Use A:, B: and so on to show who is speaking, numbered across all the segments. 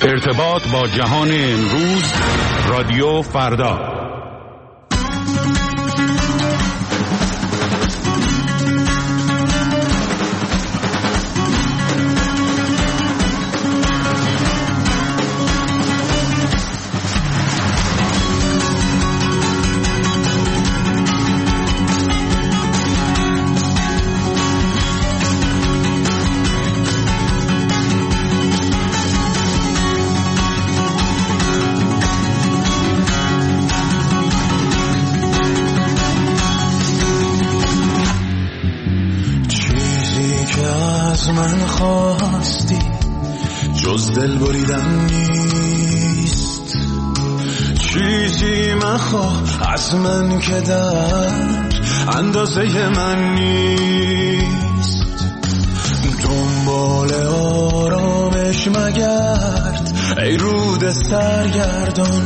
A: ارتباط با جهان امروز، رادیو فردا.
B: من خواستی جز دل بریدن نیست، چیزی مخواه از من که در اندازه من نیست. دنبال آرامش مگرد ای رود سرگردان،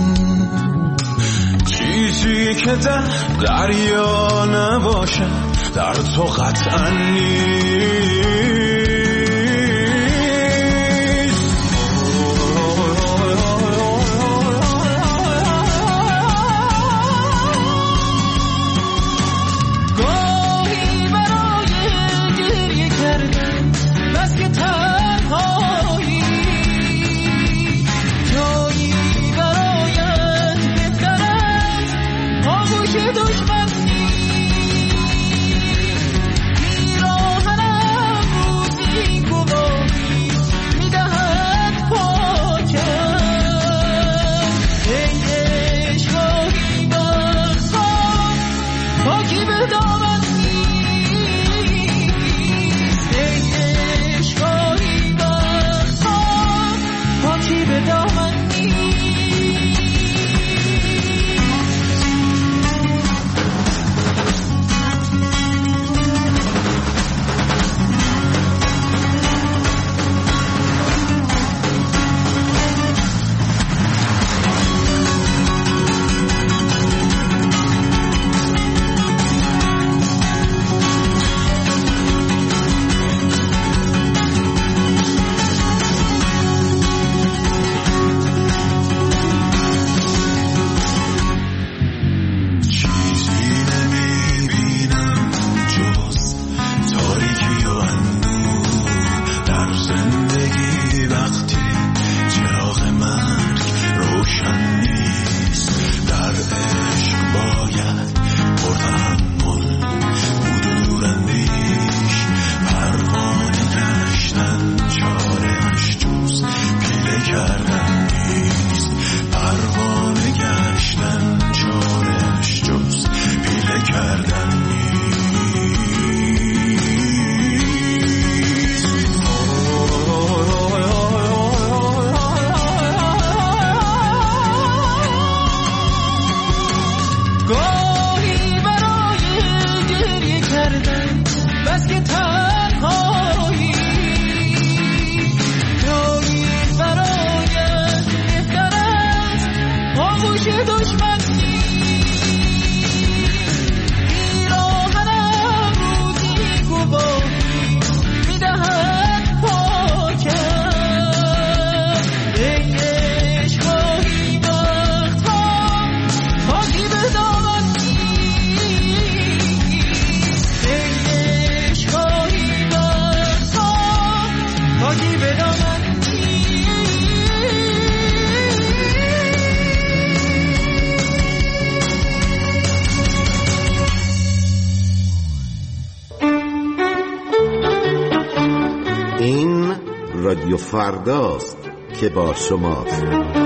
B: چیزی که در دریا نباشه در تو قطعا نیست.
C: گاهی برای گریه کردن بس که تنهایی، جایی برایم بهتر است آغوش دشمن.
D: رادیو فرداست که با شماست.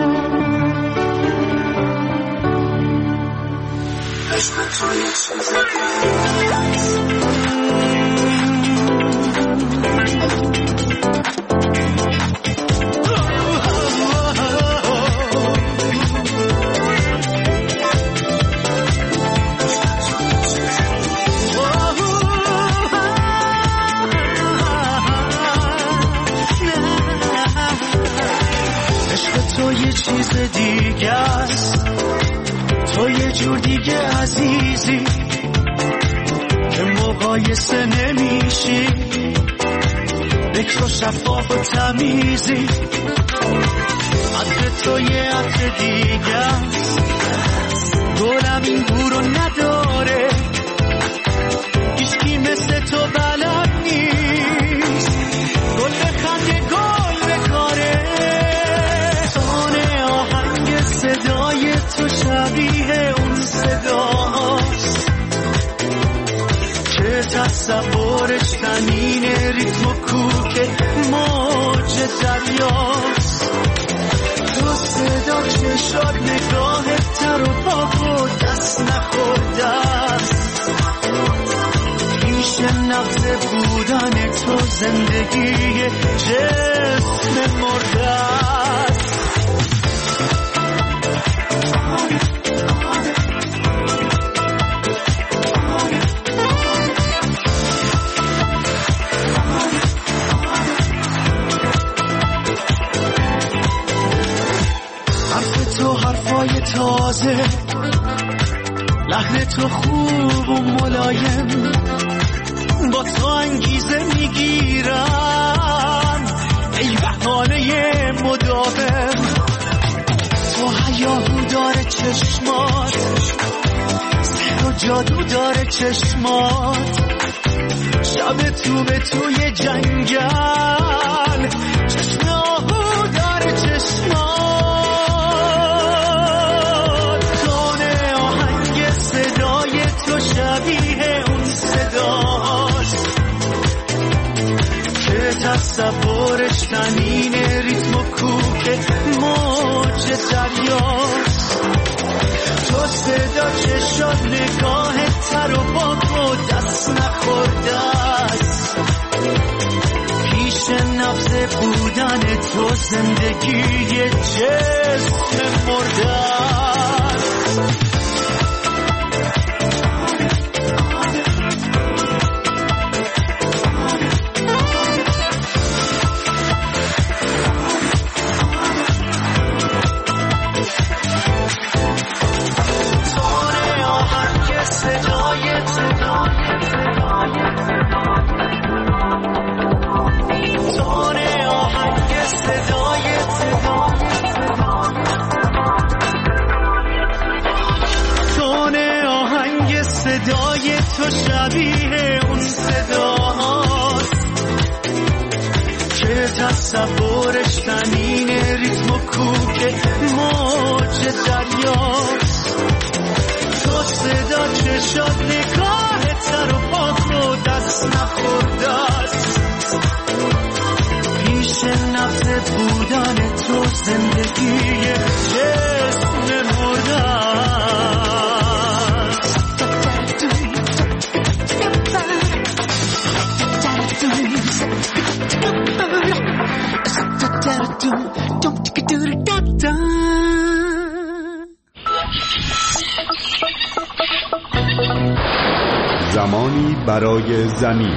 B: تو یه چیز دیگه است، تو یه جور دیگه عزیزی که مقایسه نمیشی. بکر و شفاف و تمیزی، عطر تو یه عطر دیگه است، گلم این بو رو نداره، هیچکی مثل تو بلد نیست، گل بخنده گل بکاره، تون آهنگ صدای تو شبیه اون صداست که تصورش تنین ریتم و کوک موج دریاست، تو صدا چشات نگاهت تر و پاک و دست نخورده است، پیش نبض بودن تو زندگی جسم مرده است. حرفای تازه، لحن تو خوب و ملایم، با تو انگیزه میگیرم ای بهانه مداوم، تو هیاهو داره چشمات، سحر و جادو داره چشمات، شب تو به توی جنگل، چشم آهو داره چشمات، شبیه اون صداست که تصورش تنین ریتم و کوک موج دریاست، تو صدا چشات نگاه تر و پاک و دست نخورده است، پیش نبض بودن تو زندگی جسم مرده است. صدای تو شبیه اون صداست که تصورش تنین ریتم و کوک موج دریاست، تو صدا چشات نگاه تر و پاک و دست نخورده است، پیش نبض بودن تو زندگی جسم مرده است.
A: زمانی برای زمین.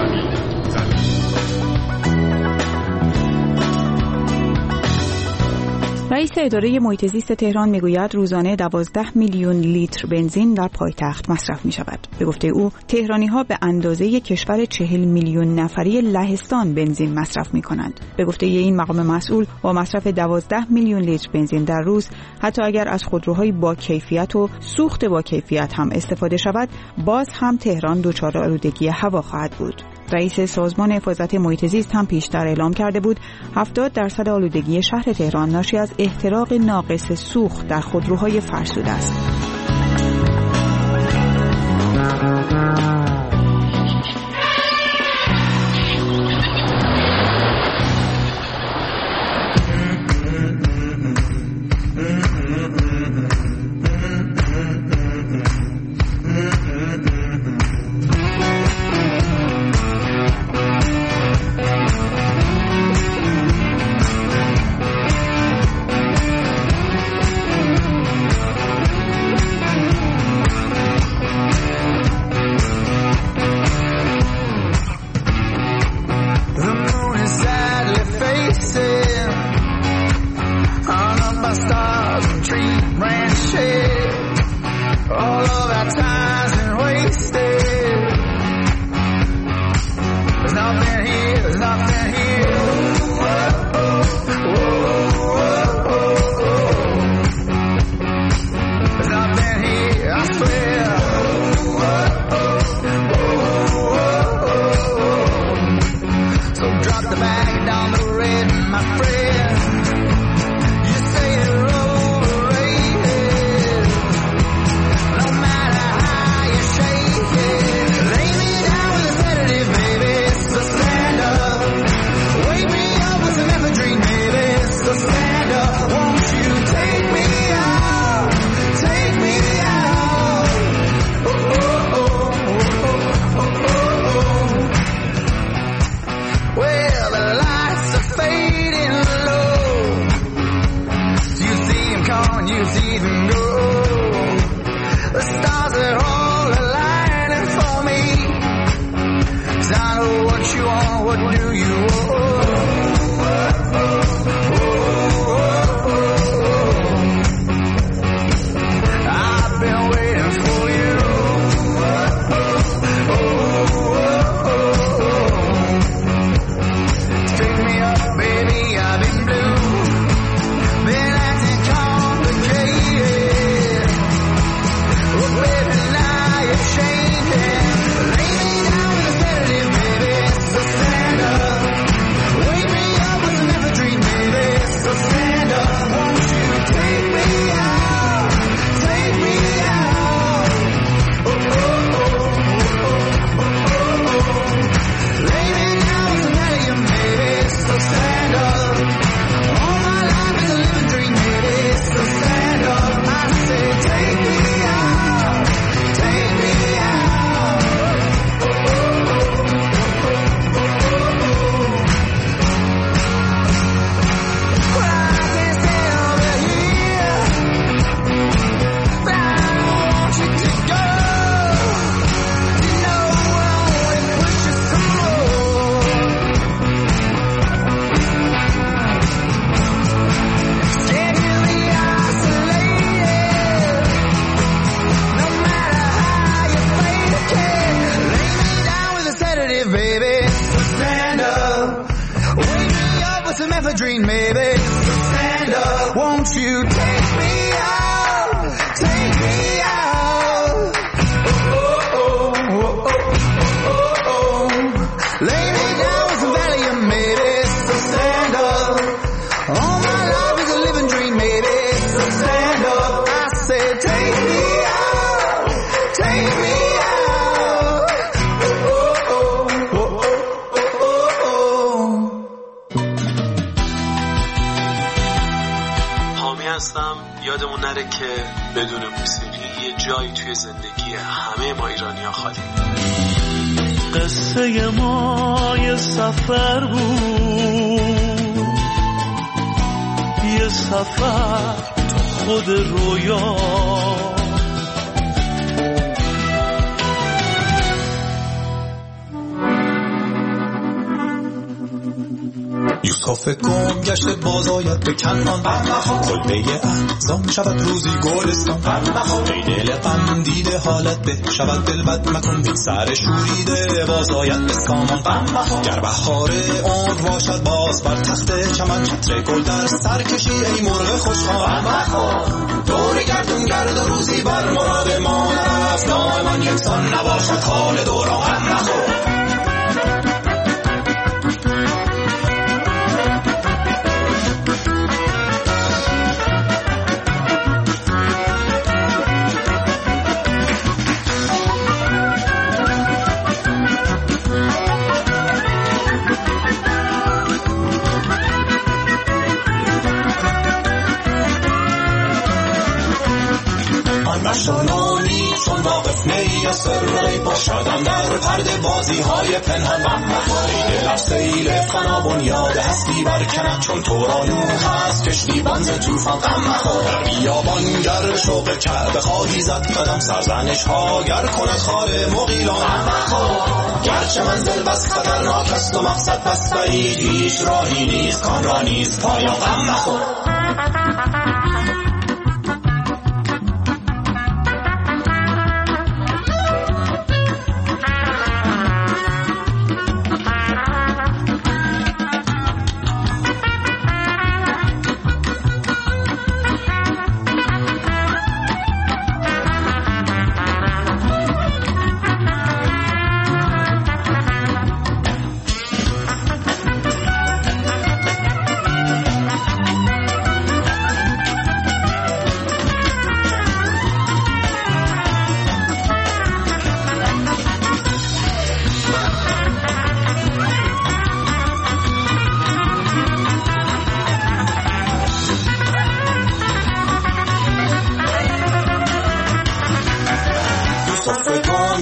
E: رئیس اداره محیط زیست تهران میگوید روزانه 12 میلیون لیتر بنزین در پایتخت مصرف می شود. به گفته او تهرانی ها به اندازه کشور 40 میلیون نفری لهستان بنزین مصرف می کنند. به گفته این مقام مسئول با مصرف 12 میلیون لیتر بنزین در روز حتی اگر از خودروهای با کیفیت و سوخت با کیفیت هم استفاده شود باز هم تهران دچار آلودگی هوا خواهد بود. رئیس سازمان حفاظت محیط زیست هم پیشتر اعلام کرده بود 70% آلودگی شهر تهران ناشی از احتراق ناقص سوخت در خودروهای فرسوده است.
C: my friend. You say you're overrated. No matter how you shake it, lay me down with a sedative, baby. So stand up. Wake me up with some ephedrine, baby. So stand up. Won't you take me out? Take me out. Oh, oh, oh, oh, oh, oh, oh. Well, the lights are fading low. You see them come and you see them go. The stars are all aligning for me. 'Cause I know what you want, what do you want? I've been waiting for you. Take me up, baby, I've been blue. Been acting complicated. Oh, baby, now you're changing. Lay me down with a sedative, baby, so stand up. Wake me up with some ephedrine, baby, so stand up. Won't you take me out? Take me out. Oh, oh, oh, oh, oh, oh, oh. Lay me down with some Valium, baby, so stand up. All my life is a living dream, baby, so stand up. I say take me out. Take me out. Oh, oh, oh, oh, oh, oh. Well, I can't stay over here, but I want you to go. You know I will only push you some more. Scared to be isolated. No matter how you fake it, lay me down with a sedative, baby. So stand up. Wake me up with some ephedrine, baby. So stand up. Won't you take me out? Take me out. Oh, oh, oh, oh, oh, oh, oh. Lay me down with some Valium, baby. So stand up. All my life is a living dream, baby. So stand up. I say take me out. Take me out. Oh, oh, oh, oh, oh, oh, oh.
F: حامی هستم. یادمون نره که بدون موسیقی یه جایی توی زندگی همه ما ایرانی‌ها خالی.
B: قصه ما یه سفر بود، یه سفر تو خود رویا.
C: یوسف گم گشته بازاید به کنان، کلبه احزان شود روزی گلستان. ای دل غم دیده حالت به شود دلبد مکن، بی سر شوریده بازاید به سامان. گر بهار عمر باشد باز بر تخت چمن، چتر گل در سر کشی ای مرغ خوشخوان. دور گردون گرد و روزی بر مراد ما نرفت، دائما یکسان نباشد حال دوران. مشتانانی چون واقف نی از سرای باشدم در پرده بازی های پنهان. ای دل از سیل فنا بنیاد هستی برکند، چون تو را نوح هست کشتی بنز توفان. غم مخور در بیابان گر شوق کعبه خواهی زد قدم، سرزنش ها گر کند خار مغیلان. غم مخور گرچه منزل بس خطرناک است و مقصد بس بعید، هیچ راهی نیست کان را نیست پایان. غم مخور.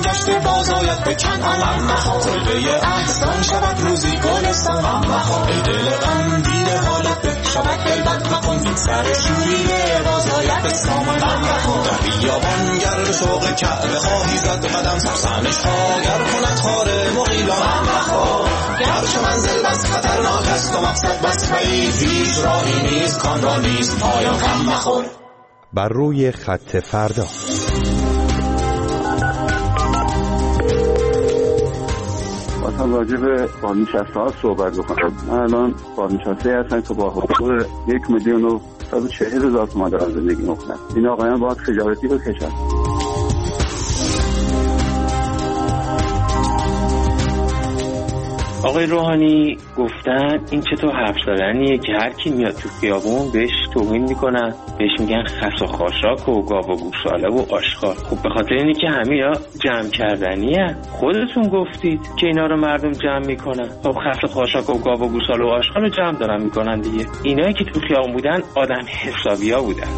G: گشته باز آید بکن غم مخور کلبه احسان شود روزی گلستان غم مخور ای دل غمگین حالت به شود دلبد مکن این سر شوریه باز آید به سامان غم مخور در بیابان گر شوق کعبه خواهی زد قدم سرسنش ها گر کند خاره مغیلان غم مخور گرچه منزل بس خطرناک است و مقصد بس بعید هیچ راهی نیست کان را نیست پایان غم مخور.
H: بر روی خط فردا
I: مثلا راجع به بازنشسته ها صحبت بکنم. من الان بازنشسته هستم که با حقوق 1,140,000 تومان دارم زندگی میکنم. این آقایان باید خجالتی بکشن.
J: آقای روحانی گفتن این چطور حرف زدنیه که هر کی میاد تو خیابون بهش توهین میکنن، بهش میگن خس و خاشاک و گاو و گوساله و آشغال. خب به خاطر اینه که همینا جمع کردنیه. خودتون گفتید که اینا رو مردم جمع میکنن. خب خس و خاشاک و گاو و گوساله و آشغال رو جمع دارن میکنن دیگه. اینایی که تو خیابون بودن آدم حسابیا بودن.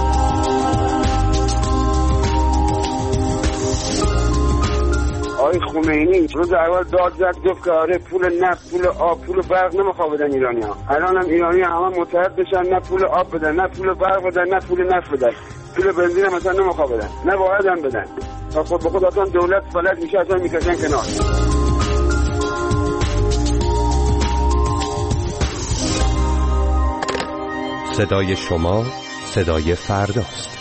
K: آقای خمینی روز اول داد زد گفت که آره پول نفت، پول آب، پول برق نمیخواد بدن ایرانی‌ها. الان هم ایرانی‌ها همه متحد بشن، نه پول آب بدن، نه پول برق بدن، نه پول نفت بدن. پول بنزین مثلا نمیخواد بدن، نه باید هم بدن. تا خود به خود اصلا دولت فلج میشه، اصلا میکشن کنار.
H: صدای شما صدای فرداست.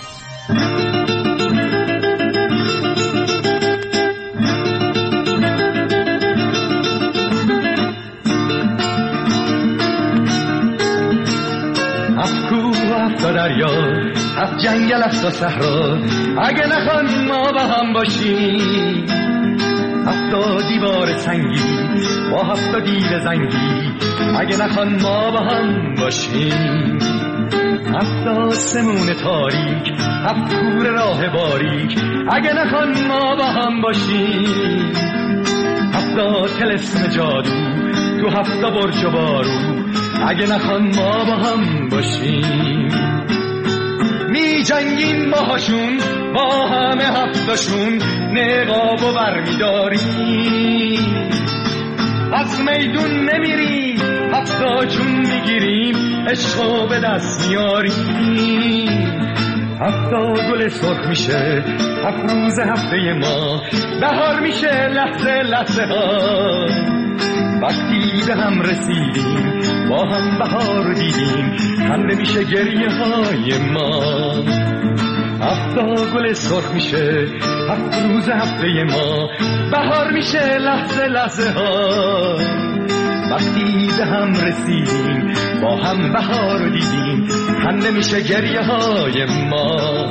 B: دریا هفت جنگل است و صحرا اگه نخوان ما با هم باشیم، هفت دیوار سنگی با هفت دیو زنگی اگه نخوان ما با هم باشیم، هفت آسمون تاریک هفت کور راه باریک اگه نخوان ما با هم باشیم، هفت طلسم جادو تو هفت برج و بارو اگه نخوان ما با هم باشیم، می جنگیم باهاشون با همه هفتاشون نقاب و بر می داریم، از میدون نمیریم هفتا جون میگیریم عشقو به دست میاریم، هفتا گل سرخ میشه هفت روز هفته ما بهار میشه لحظه لحظه ها، وقتی به هم رسیدیم با هم بهار دیدیم خنده میشه گریه های ما، هفتا گل سرخ میشه هفت روز هفته ما بهار میشه لحظه لحظه ها، وقتی به هم رسیدیم با هم بهار دیدیم خنده میشه گریه های ما.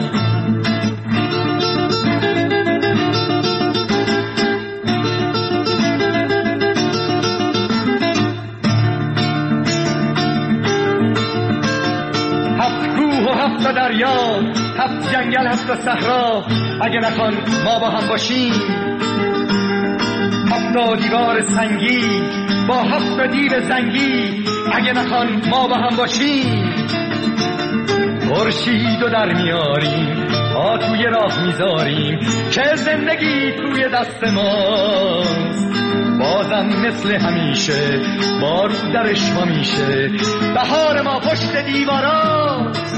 B: هفت دریا هفت جنگل هفت صحرا اگه نخوان ما با هم باشیم، هفت دیوار سنگی با هفت دیو زنگی اگه نخوان ما با هم باشیم، خورشید رو در میاریم ها توی راه میذاریم که زندگی توی دست ماست، بازم مثل همیشه بارو درش ما میشه بهار ما پشت دیواراست،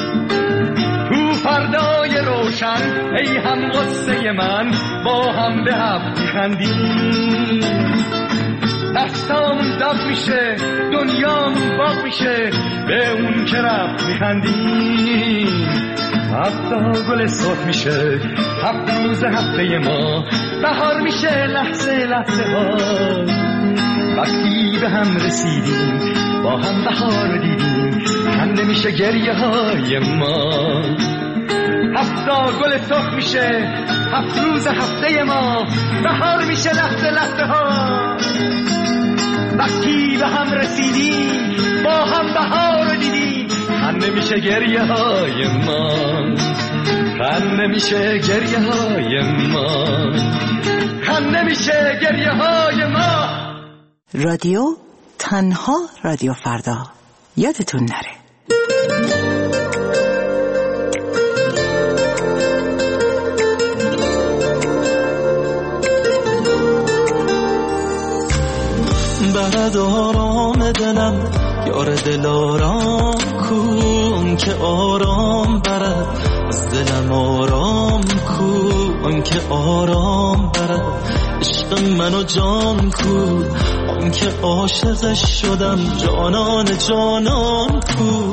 B: فردای روشن ای هم غصه من با هم به هم میخندیم، دستامون دب میشه دنیامون باغ میشه به اون که رفت میخندیم، هفتا گل سرخ میشه هفت روز هفته ما بهار میشه لحظه لحظه ها، وقتی به هم رسیدیم با هم بهار دیدیم خنده میشه گریه های ما، هفتا گل سرخ میشه هفت روز هفته ما بهار میشه لحظه لحظه ها، وقتی به هم رسیدیم با هم بهار دیدیم خنده میشه گریه های ما، خنده میشه گریه های ما، خنده میشه گریه های ما.
L: رادیو تنها رادیو فردا، یادتون نره.
M: برد آرام دلم، یار دل آرام کن که آرام برد از دلم، آرام کن که آرام برد عشق منو جان کو، آن که عاشقش شدم جانان جانان کو.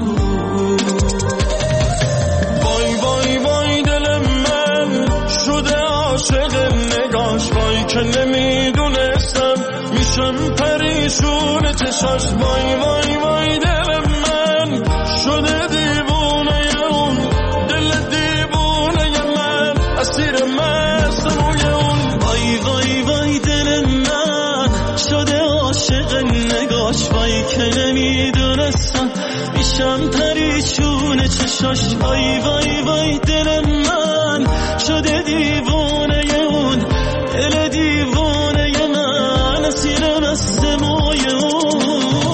M: وای وای وای دل من شده عاشق نگاش، وای که نمیدونستم میشم پریشون چشاش. وای وای وای دل من شده دیوونه اون، دل دیوونه من اسیر مست روی اون. وای وای وای دل من شده عاشق نگاش، وای که نمیدونستم میشم پریشون چشاش. وای وای وای دل من شده دیوونه اون، دل دیوونه من اسیر مست موی اون.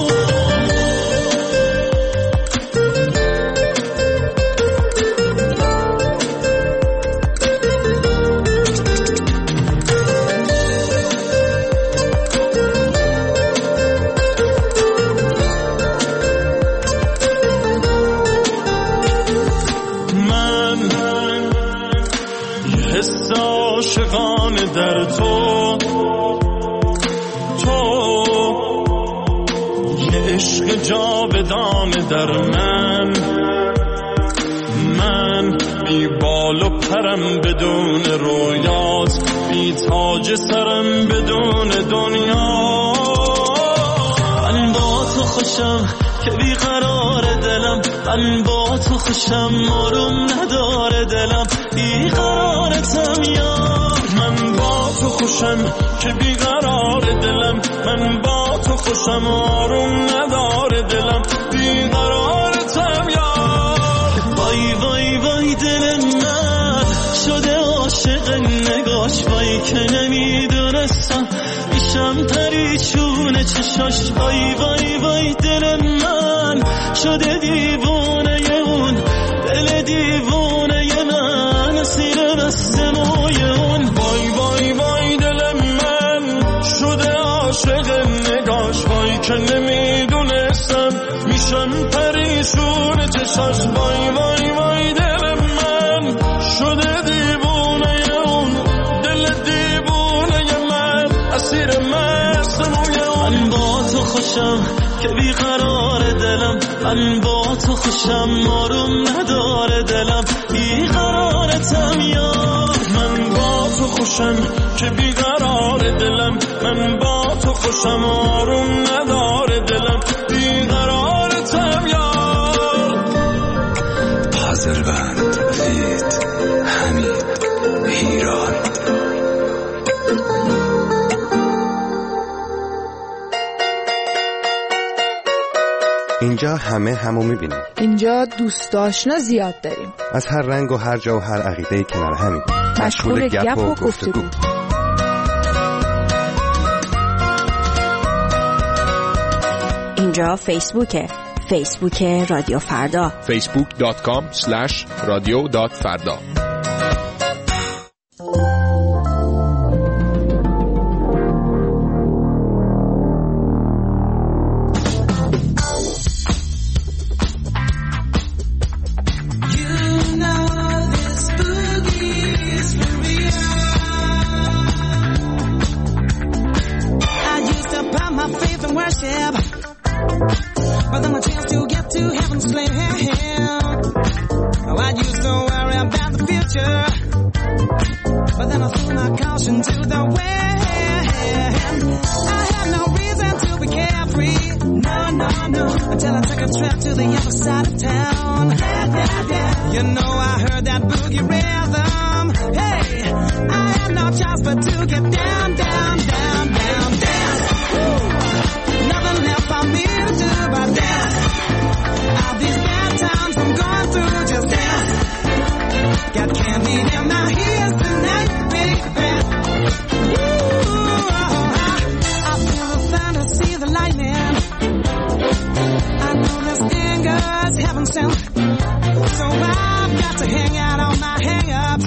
M: عاشقان در تو یه عشق جاودان در من بی بال و پرم بدون رویات، بی تاج سرم بدون دنیا. من با تو خوشم که بی قرار دلم، من با تو خوشم آروم نداره دلم، بی قرارتم یار. من با تو خوشم که بی قرار دلم، من با تو خوشم آروم نداره دلم، بی قرارتم یار. وای وای وای دل من شده عاشق نگاش، وای که نمیدونستم میشم پریشون چشاش. وای وای وای دل من شده دیوونه اون، دل دیوونه من اسیر مست موی اون. وای وای وای دل من شده عاشق نگاش، وای که نمیدونستم میشم پریشون چشاش. وای وای وای دل من شده دیوونه اون، دل دیوونه من اسیر مست موی اون. من با تو خوشم که بی قرار دلم، من با تو خوشم آروم نداره دلم، بی قرارتم یار. من با تو خوشم که بی قرار دلم، من با تو خوشم آروم نداره دلم، بی قرارتم یار.
N: پازربند وید حمید ایران.
H: اینجا همه همو میبینیم.
O: اینجا دوست آشنا زیاد داریم،
H: از هر رنگ و هر جا و هر عقیده کنار همیم،
O: مشغول گپ و گفتگو.
E: اینجا فیسبوک رادیو فردا،
A: facebook.com/radio.farda.
C: But then my chance to get to heaven slim. Oh, I used to worry about the future, but then I threw my caution to the wind. I had no reason to be carefree, no, until I took a trip to the other side of town. You know I heard that boogie rhythm. Hey, I had no choice but to get down. Nothing left for me to do but dance. All these bad times I'm going through, just dance. Got candy in my ears tonight, baby. Ooh, I feel the thunder, see the lightning. I know this anger's heaven sent, so I've got to hang out on my hang-ups.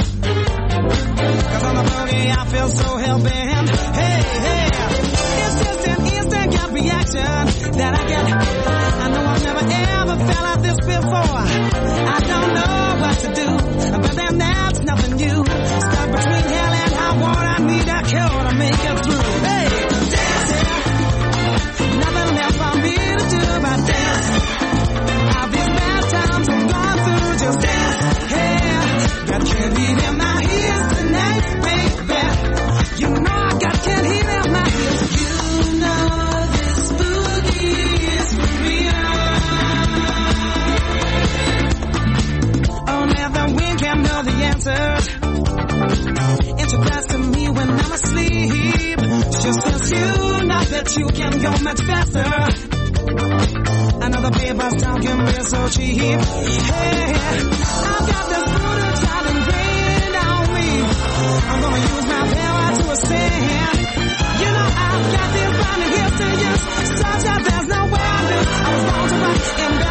C: 'Cause on the boogie I feel so hell-bent. Hey, it's just an easy instant gut reaction that I get. I know I've never ever felt like this before. I don't know what to do, but then that's nothing new. Stuck between hell and high water, I need a cure to make it through. Hey, dance here, nothing left for me to do but dance. All these bad times I'm going through, just dance. Hey, got candy in my ears tonight, baby. You know I got candy in my ears. You know this boogie is for real. Only the wind can know the answers. Introduce to me when I'm asleep. Just as you know that you can go much faster. Another paper's talk can be so cheap. Hey, I've got this brutal child ingrained on me. I'm gonna use my power to ascend. You know I've got these blinding gifts to use, such that there's no way I live. I was born to rock and